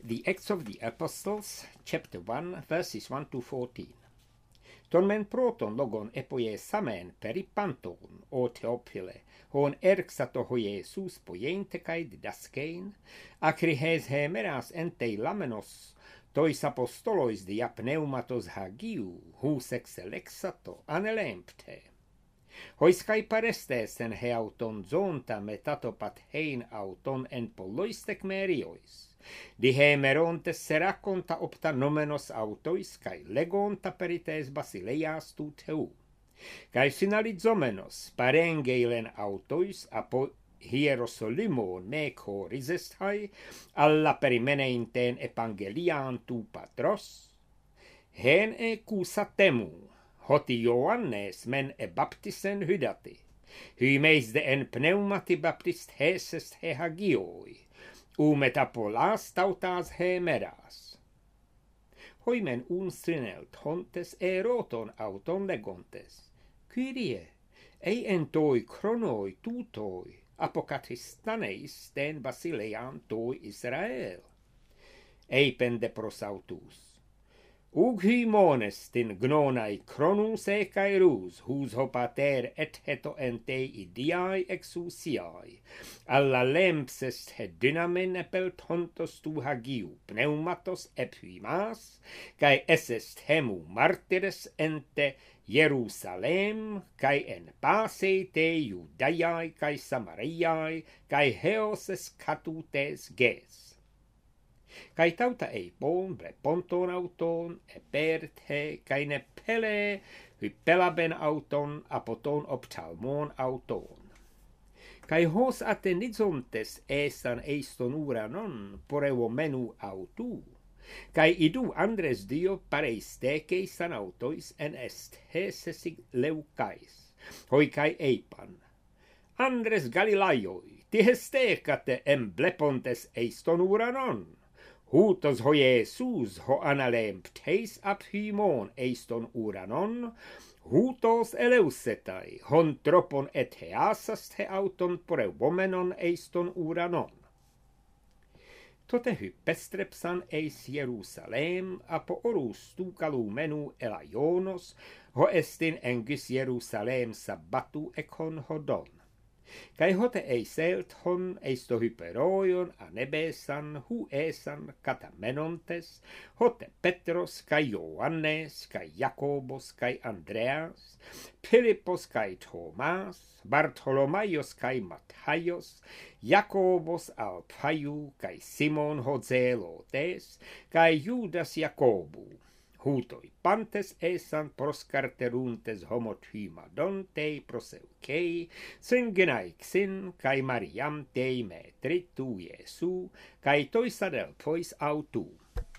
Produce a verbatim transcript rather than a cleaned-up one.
The Acts of the Apostles, chapter one, verses one to fourteen. Ton men proton logon epoie samen peripanton, o Theophile, hon erxato ho Iesus poiente cae didascein, acrihes hemeras entei lamenos, tois apostolois dia pneumatos hagiu, hus exelexato anelempte. Hois cae parestes en he auton zonta metato pat hein auton en poloistec meriois. Di hemerontes seraconta opta nomenos autois, cae legonta perites basileias tu teu. Cae finalizomenos parengeilen autois apo hierosolimon me corisestai, alla perimeneinten evangelian tu patros. Hen e cusatemu, hoti Johannes men e baptisen hydati, hymeis de en pneumati baptist hesest he hagioi, umet apolas tautas hemeras. Hoimen unstrinelt hontes eroton auton legontes, Kyrie, ei entoi chronoi tutoi, apokatistaneis ten basileian toi Israel. Eipen de prosautus. Ug hymonestin gnonai chronus e caerus, hus ho pater et heto entei idiai exusiai, alla lempsest he dynamen epelt hontos tu hagiu pneumatos ephymas, cae essest hemu martires ente Jerusalem, cae en pasei te Judaiae cae Samariae, cae heos escatutes ges. Cae tauta eipon, bleponton auton, eperte, cae ne pele, hypelaben auton, apoton optalmon auton. Cae hos atenizontes esan eiston uranon, porevo menu autu, cae idu Andres dio pareistekeis san autois en est hesesig leucais, hoi cae eipan. Andres Galilaioi, tihestekate em blepontes eiston uranon, hutos ho Iesus ho analempteis ap hymon eiston uranon, hutos eleusetai, hon tropon et heasast he auton poreubomenon eiston uranon. Tote hypestrepsan eis Jerusalem, apo orus tu calumenu elaionos, ho estin engis Jerusalem sabbatu econ hodon. Cae hote eiselt hon eisto hyperoion anebesan, hu esan catamenontes, hote Petros, cae Ioannes, cae Jacobos, cae Andreas, Philippos, cae Thomas, Bartholomaios, cae Mattaios, Jacobos Alphaiu, cae Simon Hozelotes, cae Judas Jacobu. Hutoi pantes esan proscarteruntes homothymadon proseucei, syngenaixin, cae Mariam tei metri tu Iesu, cae tois adelpois autu.